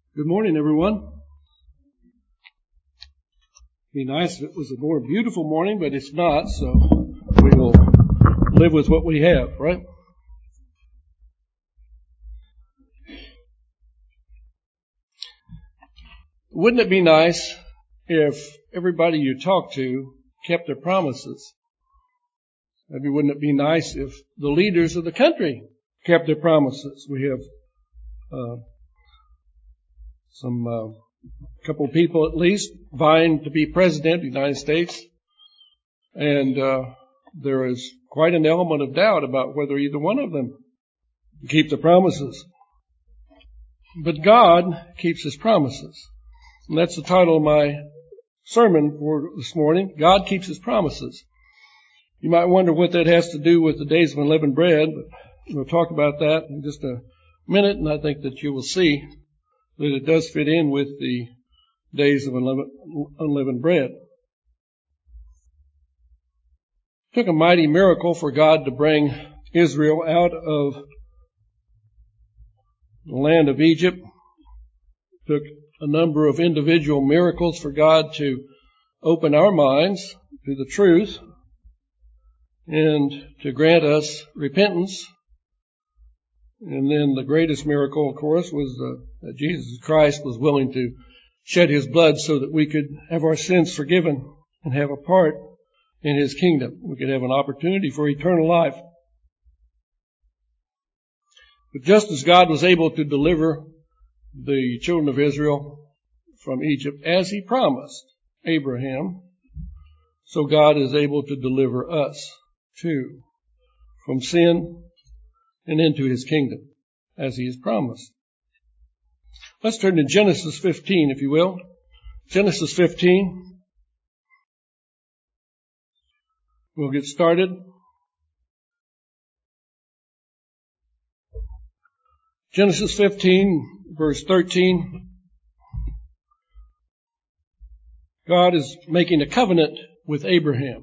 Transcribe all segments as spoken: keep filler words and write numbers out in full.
Good morning, everyone. It'd be nice if it was a more beautiful morning, but it's not, so we will live with what we have, right? Wouldn't it be nice if everybody you talk to kept their promises? Maybe wouldn't it be nice if the leaders of the country kept their promises? We have uh, some uh, couple of people at least vying to be president of the United States, and uh, there is quite an element of doubt about whether either one of them keep the promises. But God keeps His promises. And that's the title of my sermon for this morning. God keeps His promises. You might wonder what that has to do with the days of unleavened bread, but we'll talk about that in just a minute, and I think that you will see that it does fit in with the days of unleavened bread. It took a mighty miracle for God to bring Israel out of the land of Egypt. It took a number of individual miracles for God to open our minds to the truth and to grant us repentance. And then the greatest miracle, of course, was uh, that Jesus Christ was willing to shed His blood so that we could have our sins forgiven and have a part in His kingdom. We could have an opportunity for eternal life. But just as God was able to deliver the children of Israel from Egypt as He promised Abraham, so God is able to deliver us too from sin and into His kingdom as He has promised. Let's turn to Genesis fifteen, if you will. Genesis fifteen. We'll get started. Genesis fifteen, verse thirteen. God is making a covenant with Abraham.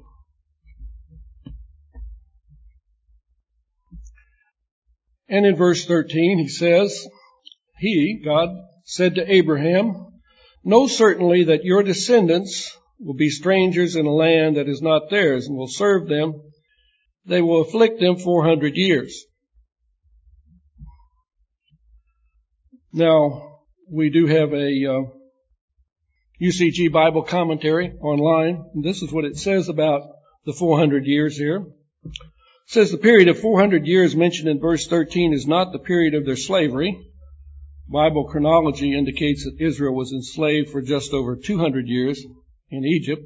And in verse thirteen, He says, He, God, said to Abraham, know certainly that your descendants will be strangers in a land that is not theirs, and will serve them. They will afflict them four hundred years. Now, we do have a uh, U C G Bible commentary online, and this is what it says about the four hundred years here. It says the period of four hundred years mentioned in verse thirteen is not the period of their slavery. Bible chronology indicates that Israel was enslaved for just over two hundred years in Egypt.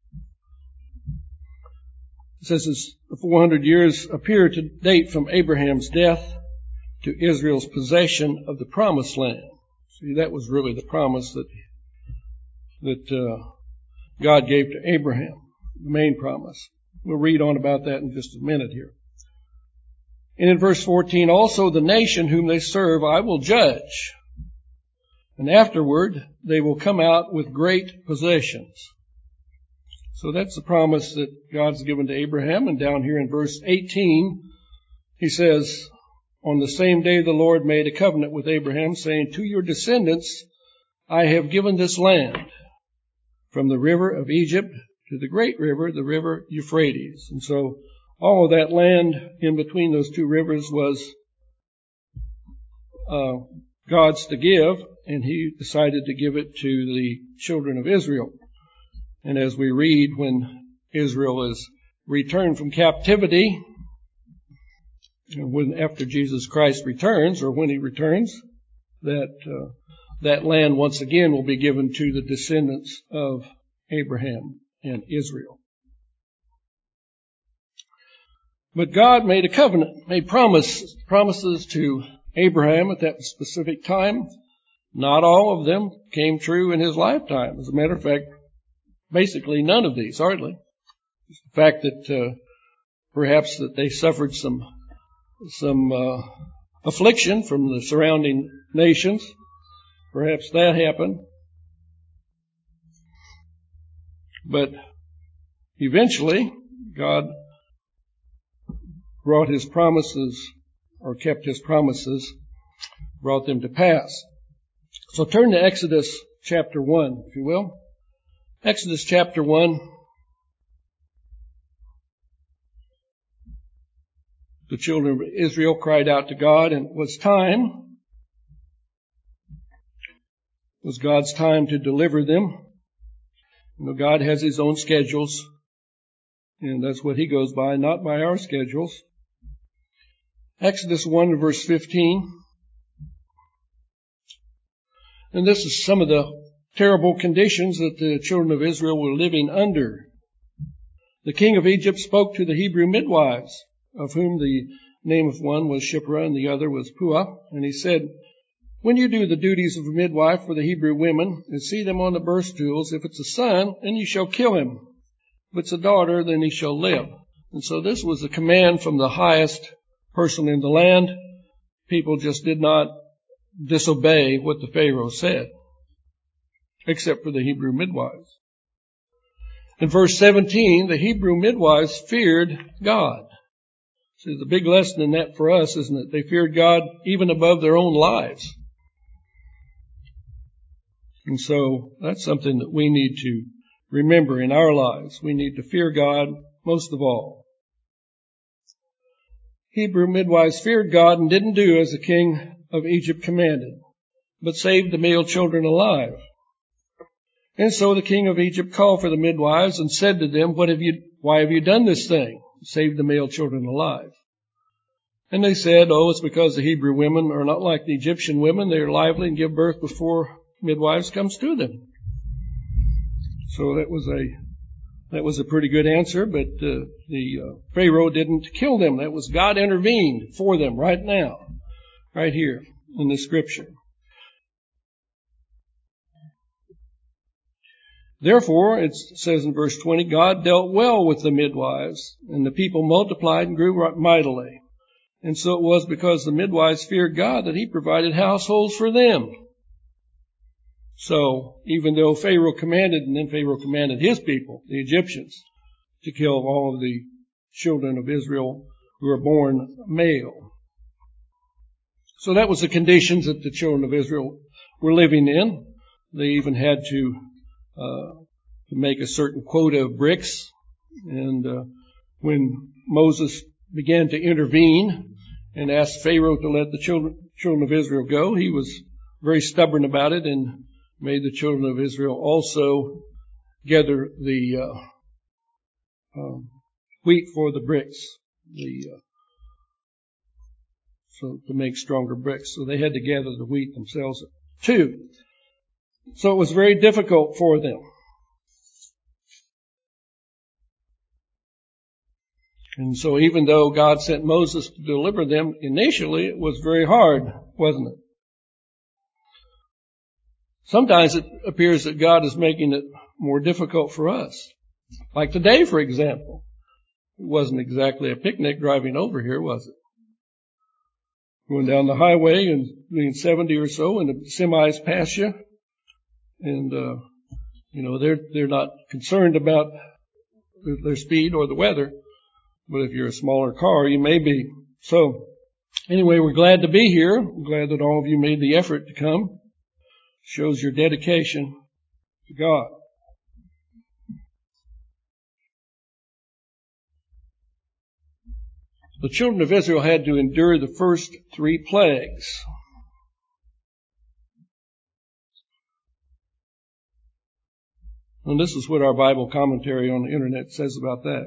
It says the four hundred years appear to date from Abraham's death to Israel's possession of the promised land. See, that was really the promise that that uh, God gave to Abraham, the main promise. We'll read on about that in just a minute here. And in verse fourteen, also the nation whom they serve I will judge, and afterward they will come out with great possessions. So that's the promise that God's given to Abraham. And down here in verse eighteen, He says, on the same day the Lord made a covenant with Abraham, saying, to your descendants I have given this land, from the river of Egypt to the great river, the river Euphrates. And so all of that land in between those two rivers was uh, God's to give, and He decided to give it to the children of Israel. And as we read, when Israel is returned from captivity, and when after Jesus Christ returns, or when He returns, that uh, that land once again will be given to the descendants of Abraham and Israel. But God made a covenant, made promise, promises to Abraham at that specific time. Not all of them came true in his lifetime. As a matter of fact, basically none of these, hardly. Just the fact that uh, perhaps that they suffered some some uh, affliction from the surrounding nations. Perhaps that happened. But eventually, God brought His promises, or kept His promises, brought them to pass. So turn to Exodus chapter one, if you will. Exodus chapter one. The children of Israel cried out to God, and it was time. It was God's time to deliver them. You know, God has his own schedules, and that's what he goes by, not by our schedules. Exodus one, verse fifteen. And this is some of the terrible conditions that the children of Israel were living under. The king of Egypt spoke to the Hebrew midwives, of whom the name of one was Shiphrah and the other was Puah. And he said, when you do the duties of a midwife for the Hebrew women and see them on the birth stools, if it's a son, then you shall kill him. If it's a daughter, then he shall live. And so this was a command from the highest person in the land. People just did not disobey what the Pharaoh said, except for the Hebrew midwives. In verse seventeen, the Hebrew midwives feared God. See, the big lesson in that for us, isn't it? They feared God even above their own lives. And so that's something that we need to remember in our lives. We need to fear God most of all. Hebrew midwives feared God and didn't do as the king of Egypt commanded, but saved the male children alive. And so the king of Egypt called for the midwives and said to them, "What have you, why have you done this thing? Saved the male children alive." And they said, "Oh, it's because the Hebrew women are not like the Egyptian women. They are lively and give birth before midwives comes to them." So that was a that was a pretty good answer, but uh, the uh, Pharaoh didn't kill them. That was God intervened for them right now, right here in the scripture. Therefore, it says in verse twenty, God dealt well with the midwives, and the people multiplied and grew mightily. And so it was because the midwives feared God that he provided households for them. So even though Pharaoh commanded, and then Pharaoh commanded his people, the Egyptians, to kill all of the children of Israel who were born male. So that was the conditions that the children of Israel were living in. They even had to Uh, to make a certain quota of bricks. And uh, when Moses began to intervene and asked Pharaoh to let the children, children of Israel go, he was very stubborn about it and made the children of Israel also gather the uh, um, wheat for the bricks, the uh, so to make stronger bricks. So they had to gather the wheat themselves too. So it was very difficult for them. And so even though God sent Moses to deliver them initially, it was very hard, wasn't it? Sometimes it appears that God is making it more difficult for us. Like today, for example. It wasn't exactly a picnic driving over here, was it? Going down the highway and being seventy or so and the semis pass you. And, uh, you know, they're, they're not concerned about their speed or the weather. But if you're a smaller car, you may be. So, anyway, we're glad to be here. We're glad that all of you made the effort to come. Shows your dedication to God. The children of Israel had to endure the first three plagues. And this is what our Bible commentary on the internet says about that.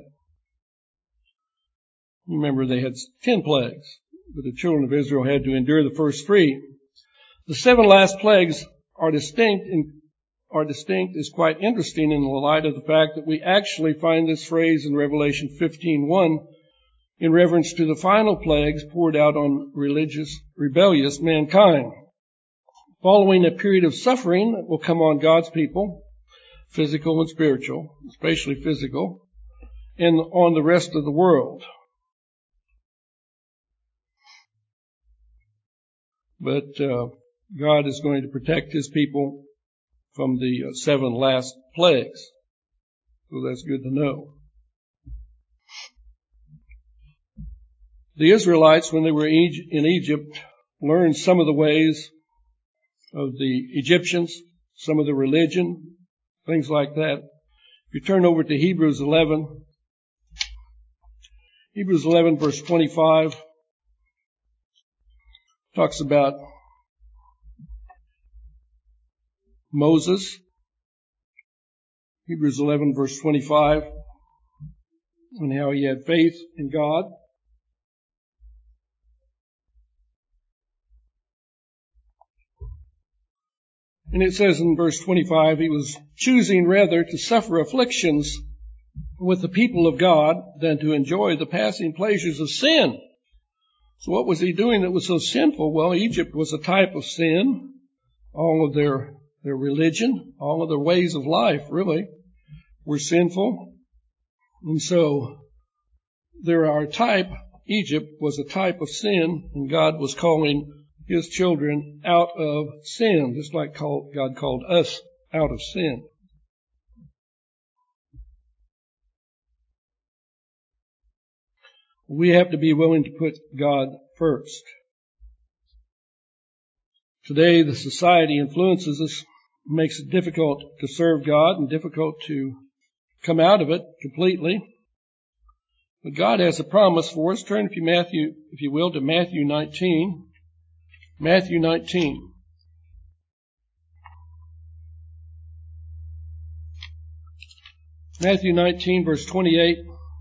Remember, they had ten plagues, but the children of Israel had to endure the first three. The seven last plagues are distinct and are distinct is quite interesting in the light of the fact that we actually find this phrase in Revelation fifteen one in reference to the final plagues poured out on religious, rebellious mankind. Following a period of suffering that will come on God's people, physical and spiritual, especially physical, and on the rest of the world. But uh, God is going to protect his people from the uh, seven last plagues. So that's good to know. The Israelites, when they were in Egypt, learned some of the ways of the Egyptians, some of the religion, things like that. If you turn over to Hebrews eleven, Hebrews eleven verse twenty-five talks about Moses. Hebrews eleven verse twenty-five, and how he had faith in God. And it says in verse twenty-five, he was choosing rather to suffer afflictions with the people of God than to enjoy the passing pleasures of sin. So what was he doing that was so sinful? Well, Egypt was a type of sin. All of their, their religion, all of their ways of life, really, were sinful. And so there are a type, Egypt was a type of sin, and God was calling his children out of sin, just like God called us out of sin. We have to be willing to put God first. Today, the society influences us, makes it difficult to serve God and difficult to come out of it completely. But God has a promise for us. Turn, if you, Matthew, if you will, to Matthew nineteen. Matthew nineteen. Matthew nineteen, verse twenty-eight.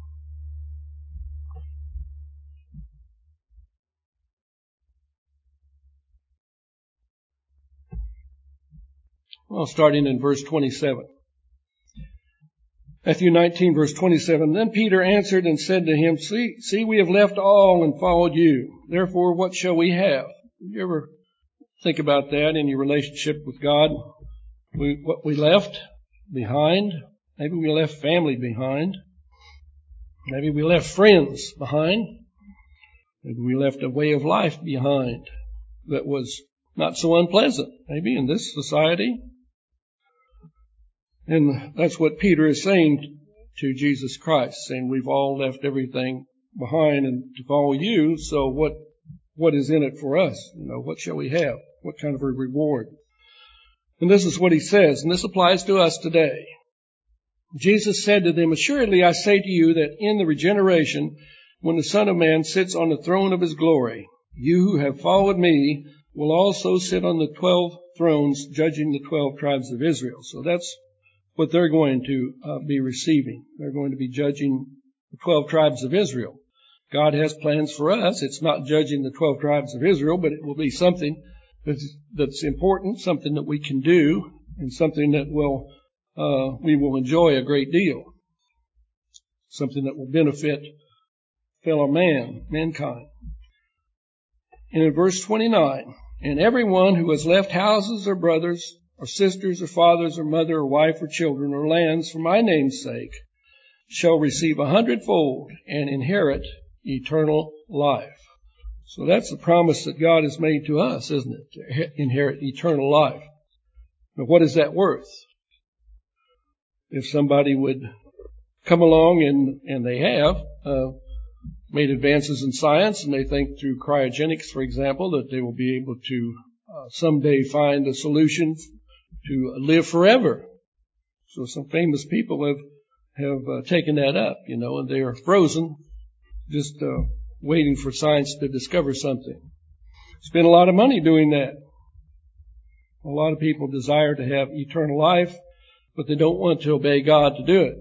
Well, starting in verse twenty-seven. Matthew nineteen, verse twenty-seven. Then Peter answered and said to him, See, see, we have left all and followed you. Therefore, what shall we have? You ever think about that in your relationship with God? We, what we left behind? Maybe we left family behind. Maybe we left friends behind. Maybe we left a way of life behind that was not so unpleasant, maybe in this society. And that's what Peter is saying to Jesus Christ, saying we've all left everything behind and to follow you. So what, what is in it for us? You know, what shall we have? What kind of a reward? And this is what he says, and this applies to us today. Jesus said to them, Assuredly I say to you that in the regeneration, when the Son of Man sits on the throne of his glory, you who have followed me will also sit on the twelve thrones, judging the twelve tribes of Israel. So that's what they're going to uh, be receiving. They're going to be judging the twelve tribes of Israel. God has plans for us. It's not judging the twelve tribes of Israel, but it will be something that's, that's important, something that we can do, and something that will uh, we will enjoy a great deal. Something that will benefit fellow man, mankind. And in verse twenty-nine, and everyone who has left houses or brothers or sisters or fathers or mother or wife or children or lands for my name's sake shall receive a hundredfold and inherit eternal life. So that's the promise that God has made to us, isn't it? To inherit eternal life. Now, what is that worth? If somebody would come along, and, and they have, uh, made advances in science, and they think through cryogenics, for example, that they will be able to uh, someday find a solution to live forever. So some famous people have have uh, taken that up, you know, and they are frozen, just uh, waiting for science to discover something. Spend a lot of money doing that. A lot of people desire to have eternal life, but they don't want to obey God to do it.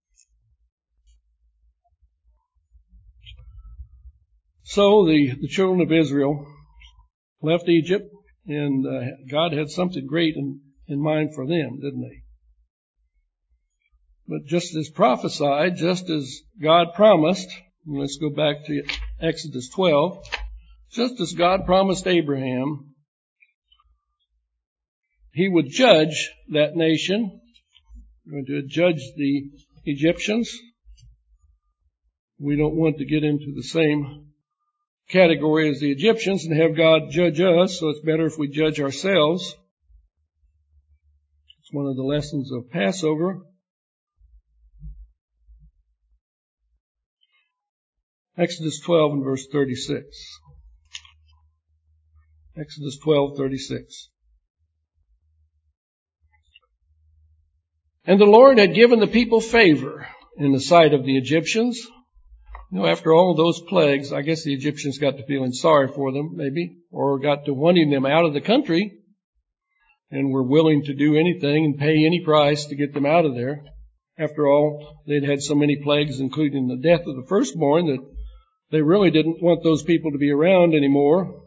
So the, the children of Israel left Egypt, and uh, God had something great in, in mind for them, didn't they? But just as prophesied, just as God promised, and let's go back to Exodus twelve, just as God promised Abraham, he would judge that nation, going to judge the Egyptians. We don't want to get into the same category as the Egyptians and have God judge us, so it's better if we judge ourselves. It's one of the lessons of Passover. Exodus twelve and verse thirty-six. Exodus twelve, thirty-six. And the Lord had given the people favor in the sight of the Egyptians. You know, after all those plagues, I guess the Egyptians got to feeling sorry for them, maybe, or got to wanting them out of the country, and were willing to do anything and pay any price to get them out of there. After all, they'd had so many plagues, including the death of the firstborn, that they really didn't want those people to be around anymore.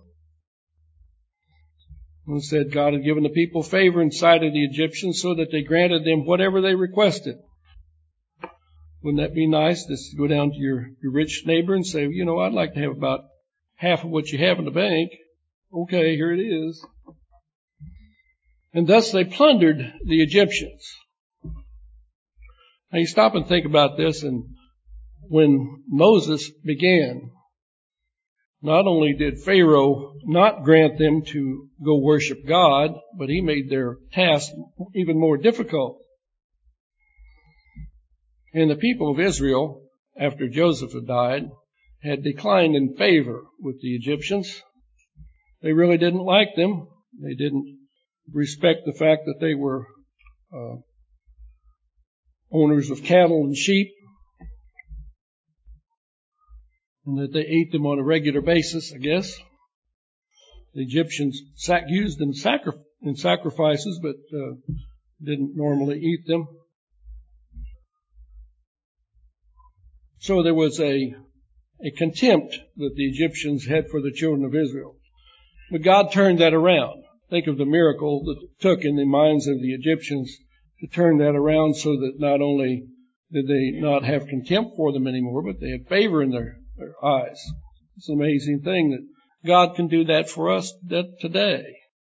And said God had given the people favor in sight of the Egyptians so that they granted them whatever they requested. Wouldn't that be nice? Just to go down to your, your rich neighbor and say, you know, I'd like to have about half of what you have in the bank. Okay, here it is. And thus they plundered the Egyptians. Now you stop and think about this, and when Moses began, not only did Pharaoh not grant them to go worship God, but he made their task even more difficult. And the people of Israel, after Joseph had died, had declined in favor with the Egyptians. They really didn't like them. They didn't respect the fact that they were uh, owners of cattle and sheep, and that they ate them on a regular basis, I guess. The Egyptians sac- used them sacri- in sacrifices, but uh, didn't normally eat them. So there was a, a contempt that the Egyptians had for the children of Israel. But God turned that around. Think of the miracle that it took in the minds of the Egyptians to turn that around so that not only did they not have contempt for them anymore, but they had favor in their, their eyes. It's an amazing thing that God can do that for us today.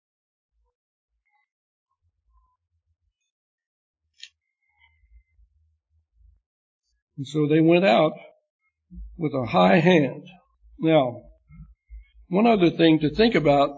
And so they went out with a high hand. Now, one other thing to think about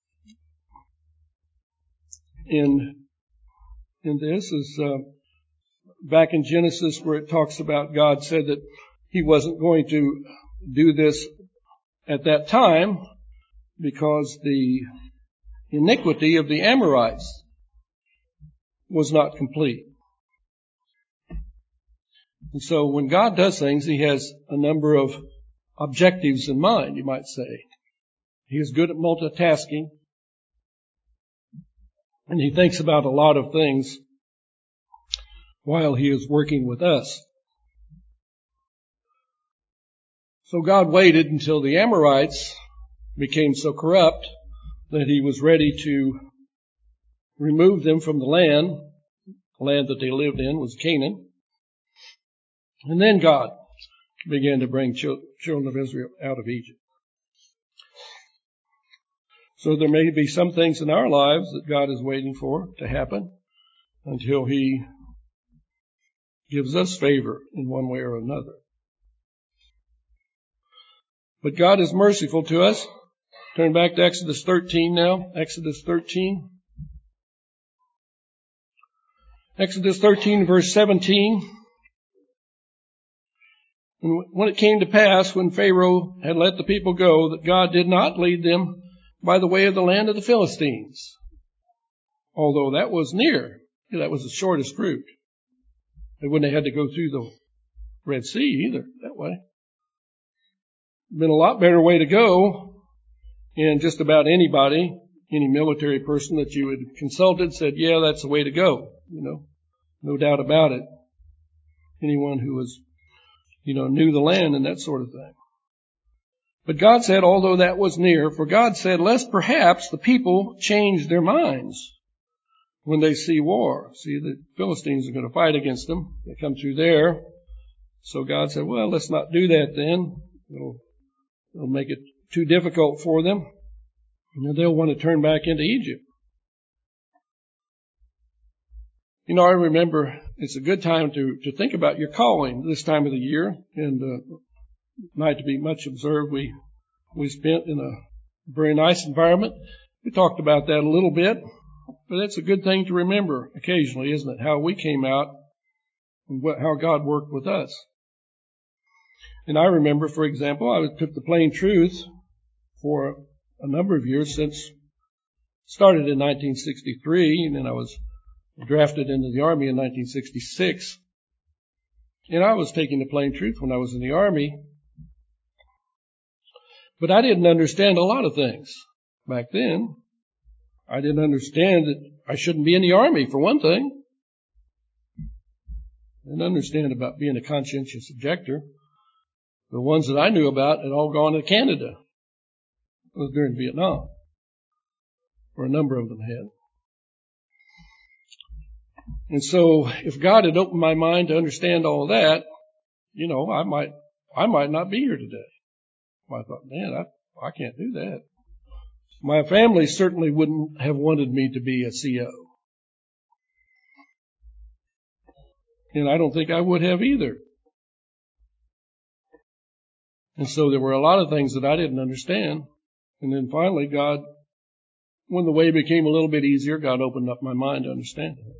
in in this is uh, back in Genesis where it talks about God said that he wasn't going to do this at that time because the iniquity of the Amorites was not complete. And so when God does things, he has a number of objectives in mind, you might say. He is good at multitasking, and he thinks about a lot of things while he is working with us. So God waited until the Amorites became so corrupt that he was ready to remove them from the land. The land that they lived in was Canaan. And then God began to bring children of Israel out of Egypt. So there may be some things in our lives that God is waiting for to happen until he gives us favor in one way or another. But God is merciful to us. Turn back to Exodus thirteen now. Exodus thirteen. Exodus thirteen, verse seventeen. And when it came to pass, when Pharaoh had let the people go, that God did not lead them by the way of the land of the Philistines. Although that was near. That was the shortest route. They wouldn't have had to go through the Red Sea either that way. Been a lot better way to go. And just about anybody, any military person that you had consulted said, yeah, that's the way to go. You know, no doubt about it. Anyone who was, you know, knew the land and that sort of thing. But God said, although that was near, for God said, lest perhaps the people change their minds when they see war. See, the Philistines are going to fight against them. They come through there. So God said, well, let's not do that then. It'll, it'll make it too difficult for them. And they'll want to turn back into Egypt. You know, I remember it's a good time to, to think about your calling this time of the year. And uh, night to be much observed. We we spent in a very nice environment. We talked about that a little bit, but that's a good thing to remember occasionally, isn't it? How we came out and what, how God worked with us. And I remember, for example, I took the Plain Truth for a number of years since started in nineteen sixty-three, and then I was drafted into the Army in nineteen sixty-six. And I was taking the plain truth when I was in the Army. But I didn't understand a lot of things back then. I didn't understand that I shouldn't be in the Army, for one thing. I didn't understand about being a conscientious objector. The ones that I knew about had all gone to Canada. It was during Vietnam, or a number of them had. And so if God had opened my mind to understand all that, you know, I might, I might not be here today. I thought, man, I, I can't do that. My family certainly wouldn't have wanted me to be a C O. And I don't think I would have either. And so there were a lot of things that I didn't understand. And then finally God, when the way became a little bit easier, God opened up my mind to understand it.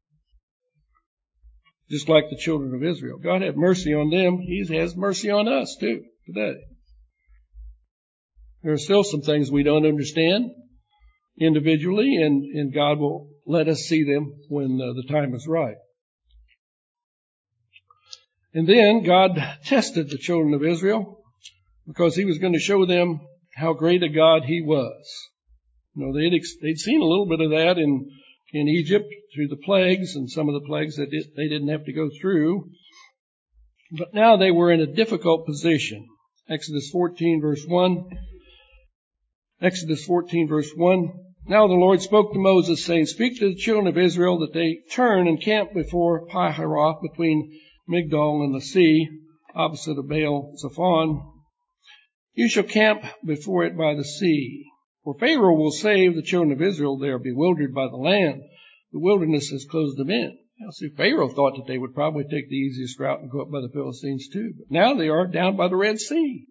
Just like the children of Israel. God had mercy on them. He has mercy on us too today. There are still some things we don't understand individually, and, and God will let us see them when uh, the time is right. And then God tested the children of Israel because He was going to show them how great a God He was. You know, they'd, they'd seen a little bit of that in, in Egypt through the plagues and some of the plagues that it, they didn't have to go through. But now they were in a difficult position. Exodus fourteen verse one. Exodus fourteen verse one. Now the Lord spoke to Moses, saying, Speak to the children of Israel that they turn and camp before Pi-hahiroth between Migdol and the sea, opposite of Baal Zephon. You shall camp before it by the sea. For Pharaoh will say of the children of Israel, they are bewildered by the land. The wilderness has closed them in. Now see, Pharaoh thought that they would probably take the easiest route and go up by the Philistines too. But now they are down by the Red Sea.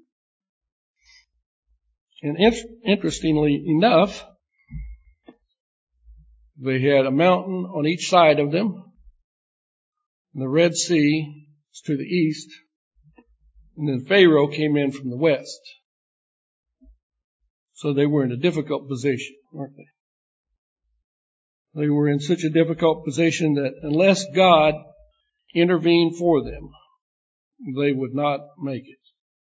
And interestingly enough, they had a mountain on each side of them. And the Red Sea is to the east. And then Pharaoh came in from the west. So they were in a difficult position, weren't they? They were in such a difficult position that unless God intervened for them, they would not make it.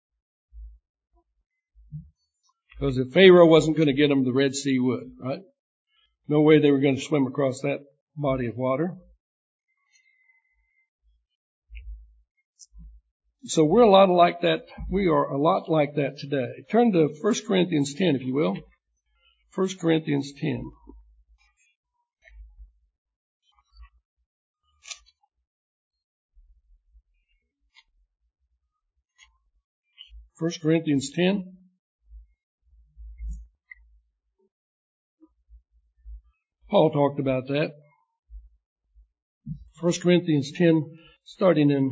Because if Pharaoh wasn't going to get them, the Red Sea would, right? No way they were going to swim across that body of water. So we're a lot like that. We are a lot like that today. Turn to First Corinthians ten, if you will. First Corinthians ten. First Corinthians ten. Paul talked about that. First Corinthians ten, starting in,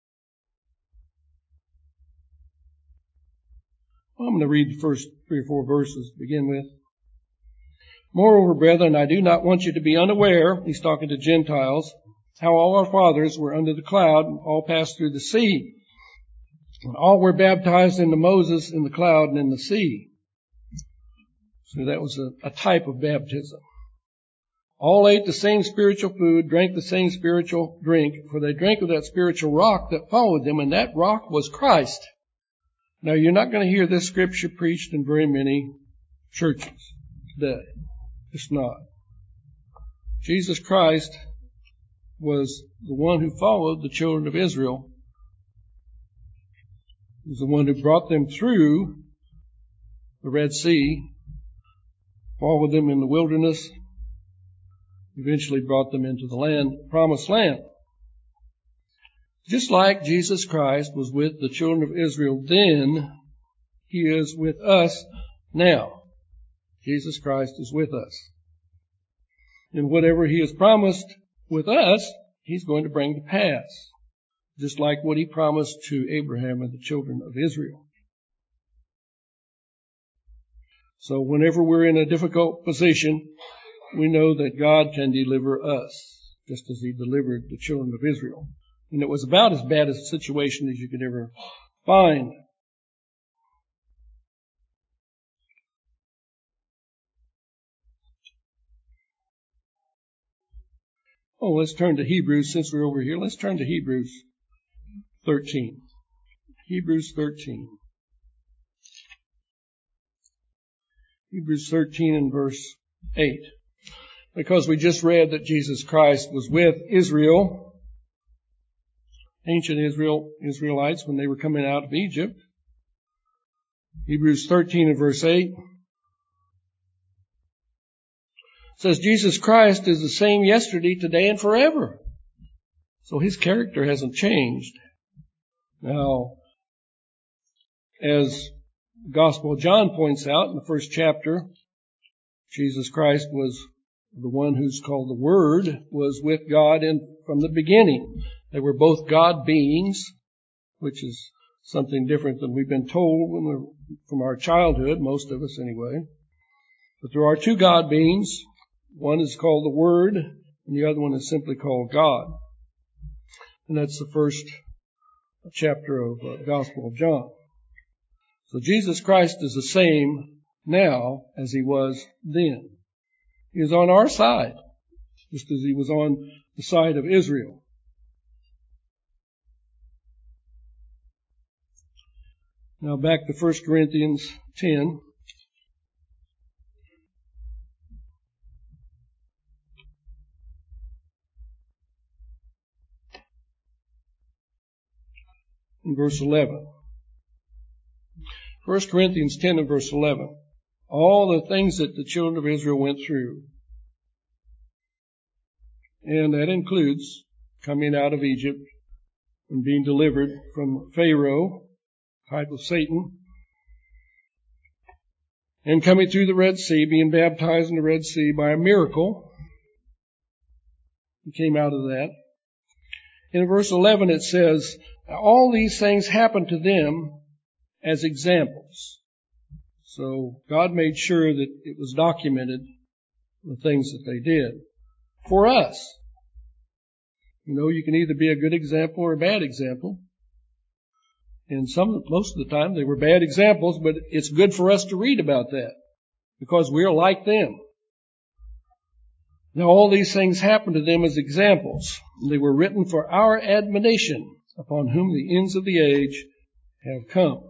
well, I'm going to read the first three or four verses to begin with. Moreover, brethren, I do not want you to be unaware, he's talking to Gentiles, how all our fathers were under the cloud, and all passed through the sea. And all were baptized into Moses in the cloud and in the sea. So that was a, a type of baptism. All ate the same spiritual food, drank the same spiritual drink, for they drank of that spiritual rock that followed them, and that rock was Christ. Now, you're not going to hear this scripture preached in very many churches today. It's not. Jesus Christ was the one who followed the children of Israel. He was the one who brought them through the Red Sea, followed them in the wilderness, eventually brought them into the land, promised land. Just like Jesus Christ was with the children of Israel then, He is with us now. Jesus Christ is with us. And whatever He has promised with us, He's going to bring to pass. Just like what He promised to Abraham and the children of Israel. So whenever we're in a difficult position, we know that God can deliver us, just as He delivered the children of Israel. And it was about as bad a situation as you could ever find. Oh, let's turn to Hebrews since we're over here. Let's turn to Hebrews thirteen. Hebrews thirteen. Hebrews thirteen and verse eight. Because we just read that Jesus Christ was with Israel, ancient Israel, Israelites, when they were coming out of Egypt. Hebrews thirteen and verse eight says Jesus Christ is the same yesterday, today, and forever. So his character hasn't changed. Now, as Gospel of John points out in the first chapter, Jesus Christ was the one who's called the Word, was with God in, from the beginning. They were both God beings, which is something different than we've been told when we're, from our childhood, most of us anyway. But there are two God beings. One is called the Word, and the other one is simply called God. And that's the first chapter of uh, Gospel of John. So Jesus Christ is the same now as he was then. He is on our side, just as he was on the side of Israel. Now back to First Corinthians ten. In verse eleven. First Corinthians ten and verse eleven. All the things that the children of Israel went through. And that includes coming out of Egypt and being delivered from Pharaoh, type of Satan, and coming through the Red Sea, being baptized in the Red Sea by a miracle. He came out of that. In verse eleven it says, all these things happened to them as examples. So God made sure that it was documented, the things that they did. For us. You know, you can either be a good example or a bad example. And some, most of the time they were bad examples, but it's good for us to read about that because we're like them. Now all these things happened to them as examples. They were written for our admonition, upon whom the ends of the age have come.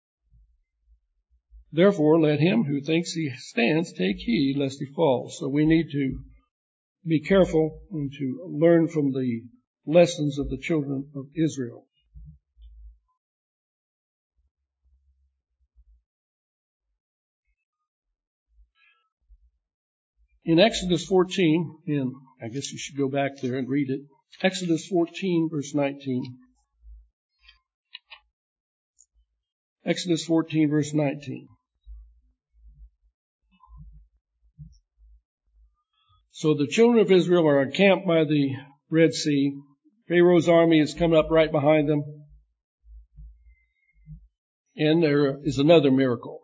Therefore, let him who thinks he stands take heed lest he falls. So we need to be careful and to learn from the lessons of the children of Israel. In Exodus fourteen, and I guess you should go back there and read it. Exodus fourteen, verse nineteen. Exodus fourteen, verse nineteen. So the children of Israel are encamped by the Red Sea. Pharaoh's army is coming up right behind them. And there is another miracle.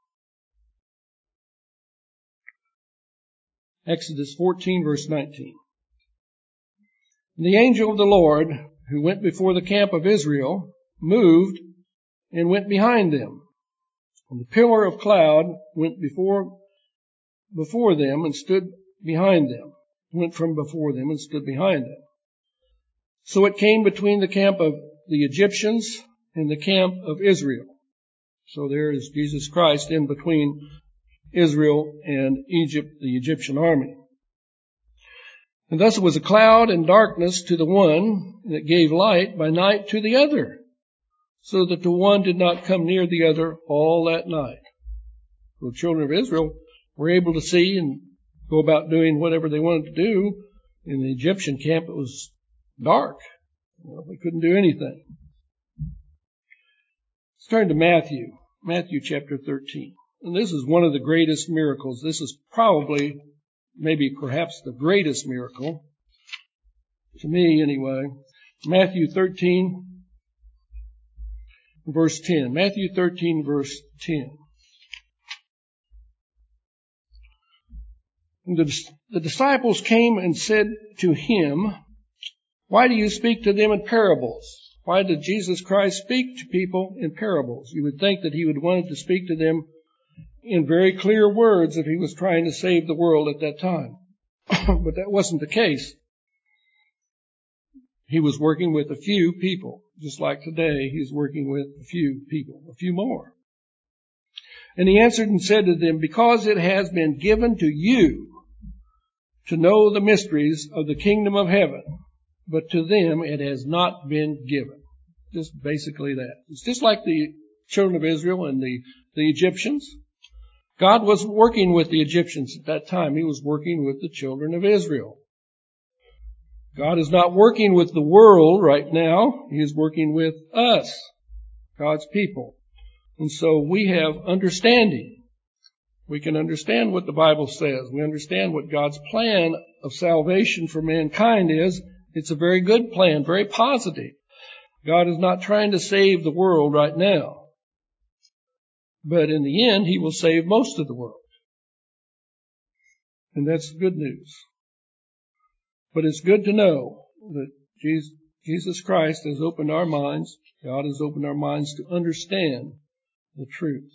Exodus fourteen, verse nineteen. And the angel of the Lord, who went before the camp of Israel, moved and went behind them. And the pillar of cloud went before, before them and stood behind them. Went from before them and stood behind them. So it came between the camp of the Egyptians and the camp of Israel. So there is Jesus Christ in between Israel and Egypt, the Egyptian army. And thus it was a cloud and darkness to the one, and it gave light by night to the other, so that the one did not come near the other all that night. So the children of Israel were able to see and go about doing whatever they wanted to do. In the Egyptian camp, it was dark. Well, they couldn't do anything. Let's turn to Matthew, Matthew chapter thirteen. And this is one of the greatest miracles. This is probably, maybe perhaps the greatest miracle, to me anyway. Matthew thirteen, verse ten. Matthew thirteen, verse ten. The, the disciples came and said to him, why do you speak to them in parables? Why did Jesus Christ speak to people in parables? You would think that he would want to speak to them in very clear words if he was trying to save the world at that time. But that wasn't the case. he was working with a few people. Just like today, he's working with a few people, a few more. And he answered and said to them, because it has been given to you to know the mysteries of the kingdom of heaven, but to them it has not been given. Just basically that. It's just like the children of Israel and the, the Egyptians. God wasn't working with the Egyptians at that time. He was working with the children of Israel. God is not working with the world right now. He is working with us, God's people. And so we have understanding. We can understand what the Bible says. We understand what God's plan of salvation for mankind is. It's a very good plan, very positive. God is not trying to save the world right now. But in the end, He will save most of the world. And that's good news. But it's good to know that Jesus Christ has opened our minds. God has opened our minds to understand the truth.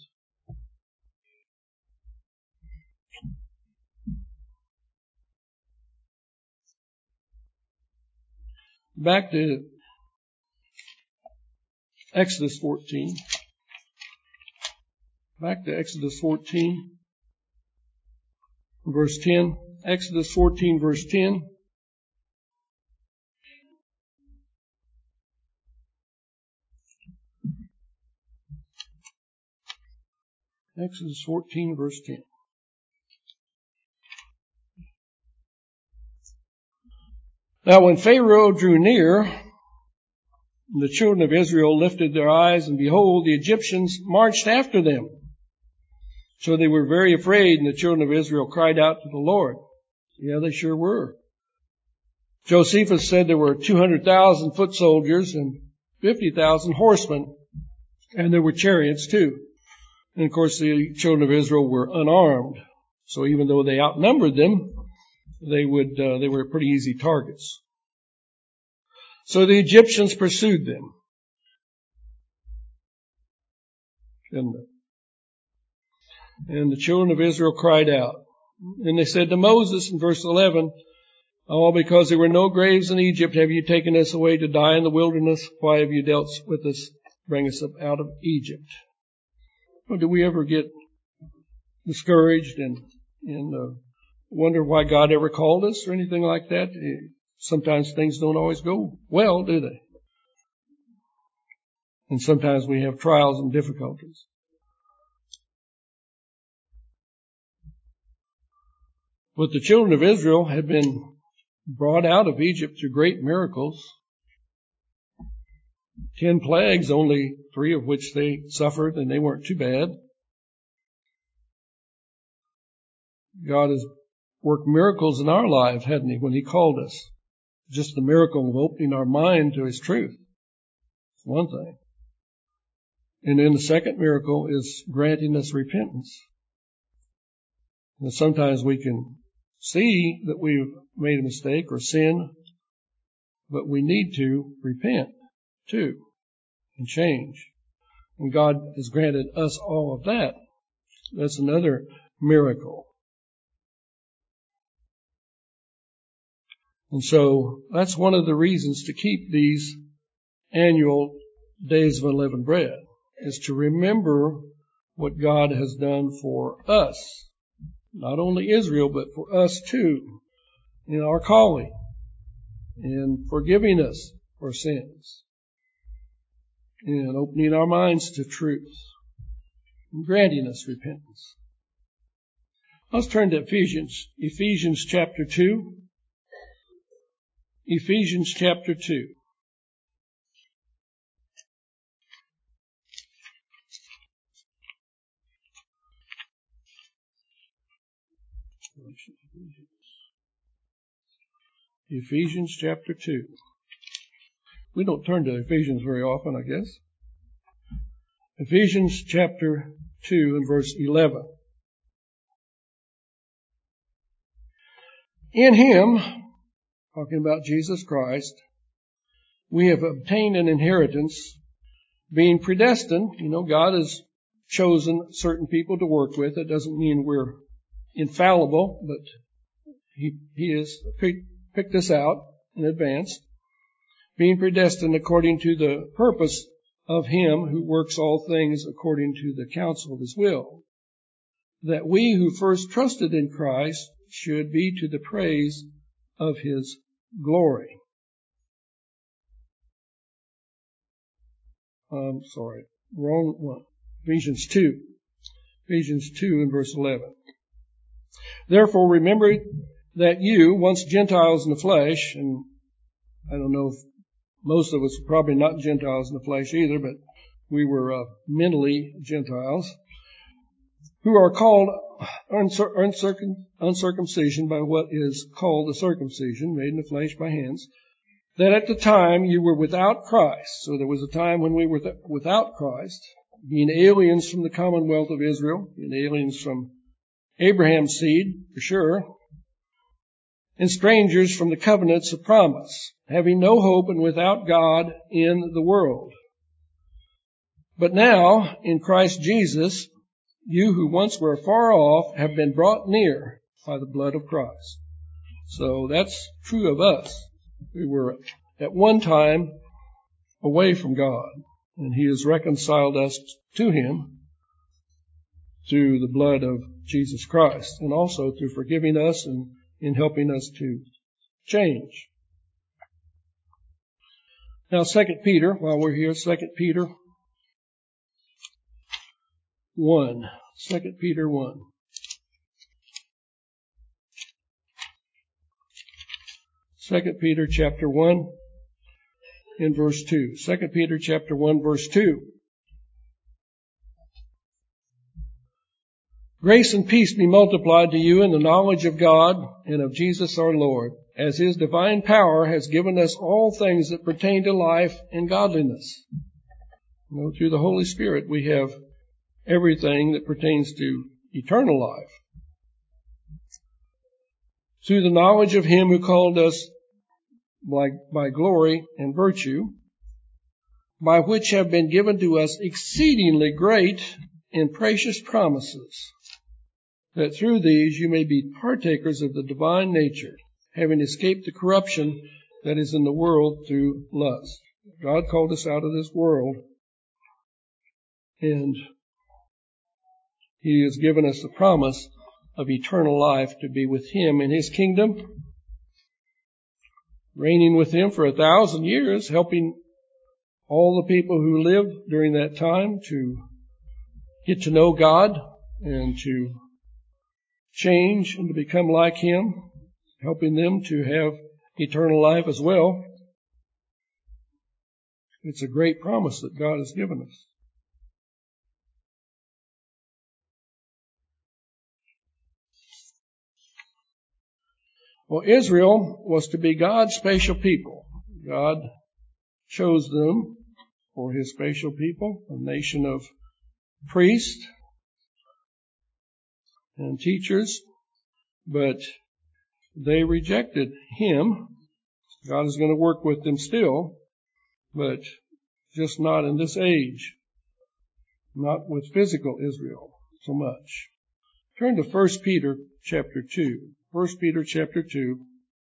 Back to Exodus fourteen. Back to Exodus fourteen, verse ten. Exodus fourteen, verse ten. Exodus fourteen, verse ten. Now when Pharaoh drew near, the children of Israel lifted their eyes, and behold, the Egyptians marched after them. So they were very afraid, and the children of Israel cried out to the Lord. Yeah, they sure were. Josephus said there were two hundred thousand foot soldiers and fifty thousand horsemen, and there were chariots too. And of course, the children of Israel were unarmed. So even though they outnumbered them, they would, uh, they were pretty easy targets. So the Egyptians pursued them. And, and the children of Israel cried out. And they said to Moses in verse eleven, oh, because there were no graves in Egypt, have you taken us away to die in the wilderness? Why have you dealt with us, bring us up out of Egypt? Well, do we ever get discouraged and, and uh, wonder why God ever called us or anything like that? Sometimes things don't always go well, do they? And sometimes we have trials and difficulties. But the children of Israel had been brought out of Egypt through great miracles. Ten plagues, only three of which they suffered, and they weren't too bad. God has worked miracles in our lives, hadn't He, when He called us? Just the miracle of opening our mind to His truth. It's one thing. And then the second miracle is granting us repentance. And sometimes we can see that we've made a mistake or sin, but we need to repent too and change. And God has granted us all of that. That's another miracle. And so that's one of the reasons to keep these annual days of unleavened bread, is to remember what God has done for us. Not only Israel, but for us too, in our calling, and forgiving us for sins, and opening our minds to truth, and granting us repentance. Let's turn to Ephesians, Ephesians chapter two. Ephesians chapter two. Ephesians chapter two. We don't turn to Ephesians very often, I guess. Ephesians chapter two and verse eleven. In Him, talking about Jesus Christ, we have obtained an inheritance, being predestined. You know, God has chosen certain people to work with. It doesn't mean we're infallible, but He, he has picked us out in advance. being predestined according to the purpose of him who works all things according to the counsel of his will, that we who first trusted in Christ should be to the praise of his glory. I'm sorry, wrong one. Ephesians two. Ephesians two and verse eleven. Therefore remember that you, once Gentiles in the flesh, and I don't know if most of us are probably not Gentiles in the flesh either, but we were uh, mentally Gentiles, who are called uncir- uncircum- uncircumcision by what is called the circumcision, made in the flesh by hands, that at the time you were without Christ. So there was a time when we were th- without Christ, being aliens from the commonwealth of Israel, being aliens from Abraham's seed, for sure, and strangers from the covenants of promise, having no hope and without God in the world. But now, in Christ Jesus, you who once were far off have been brought near by the blood of Christ. So that's true of us. We were at one time away from God, and he has reconciled us to him through the blood of Jesus Christ, and also through forgiving us and in helping us to change. Now, Second Peter, while we're here, Second Peter one. Second Peter one. Second Peter chapter one in verse two. Second Peter chapter one, verse two. Grace and peace be multiplied to you in the knowledge of God and of Jesus our Lord, as his divine power has given us all things that pertain to life and godliness. You know, through the Holy Spirit we have everything that pertains to eternal life. Through the knowledge of him who called us by, by glory and virtue, by which have been given to us exceedingly great and precious promises, that through these you may be partakers of the divine nature, having escaped the corruption that is in the world through lust. God called us out of this world, and he has given us the promise of eternal life to be with him in his kingdom, reigning with him for a thousand years, helping all the people who lived during that time to get to know God and to change and to become like him, helping them to have eternal life as well. It's a great promise that God has given us. Well, Israel was to be God's special people. God chose them for his special people, a nation of priests and teachers, but they rejected him. God is going to work with them still, but just not in this age, not with physical Israel so much. Turn to First Peter chapter two. First Peter chapter two.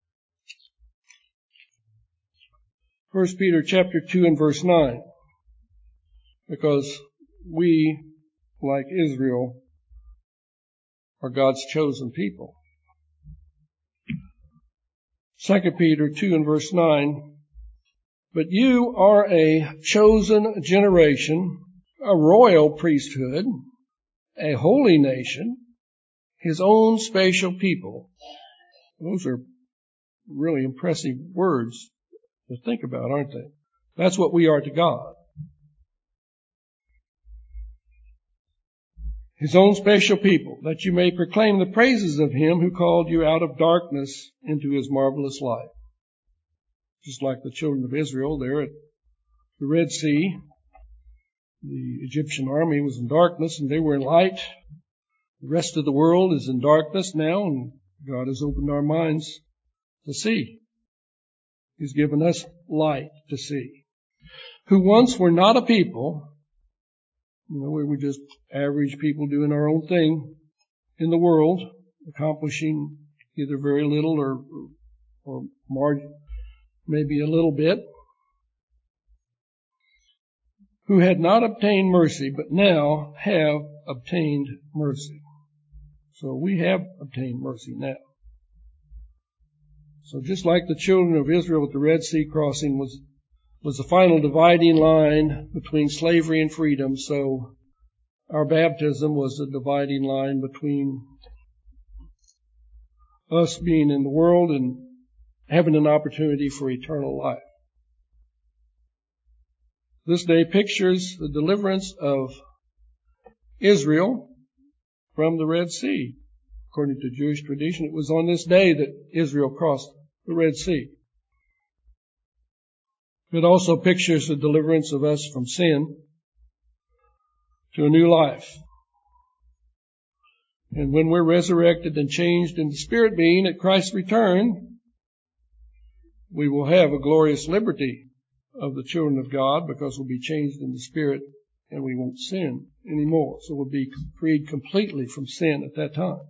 First Peter chapter two and verse nine. Because we, like Israel, are God's chosen people. Second Peter two and verse nine. But you are a chosen generation, a royal priesthood, a holy nation, his own special people. Those are really impressive words to think about, aren't they? That's what we are to God. His own special people, that you may proclaim the praises of him who called you out of darkness into his marvelous light. Just like the children of Israel there at the Red Sea, the Egyptian army was in darkness and they were in light. The rest of the world is in darkness now, and God has opened our minds to see. He's given us light to see. Who once were not a people, you know, we were just average people doing our own thing in the world, accomplishing either very little or, or margin, maybe a little bit. who had not obtained mercy, but now have obtained mercy. So we have obtained mercy now. So just like the children of Israel at the Red Sea crossing was, was the final dividing line between slavery and freedom, so our baptism was the dividing line between us being in the world and having an opportunity for eternal life. This day pictures the deliverance of Israel from the Red Sea. According to Jewish tradition, it was on this day that Israel crossed the Red Sea. It also pictures the deliverance of us from sin to a new life. And when we're resurrected and changed into spirit being at Christ's return, we will have a glorious liberty of the children of God because we'll be changed in the spirit and we won't sin anymore. So we'll be freed completely from sin at that time.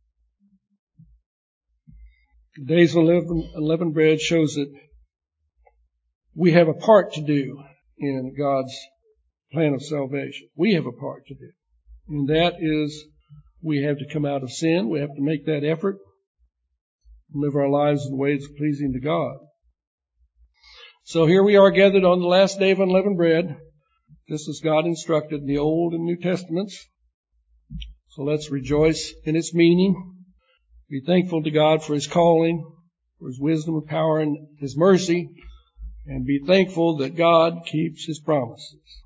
The days of unleavened bread shows that we have a part to do in God's plan of salvation. We have a part to do. And that is, we have to come out of sin. We have to make that effort and live our lives in ways pleasing to God. So here we are gathered on the last day of unleavened bread, just as God instructed in the Old and New Testaments. So let's rejoice in its meaning. Be thankful to God for His calling, for His wisdom and power and His mercy, and be thankful that God keeps His promises.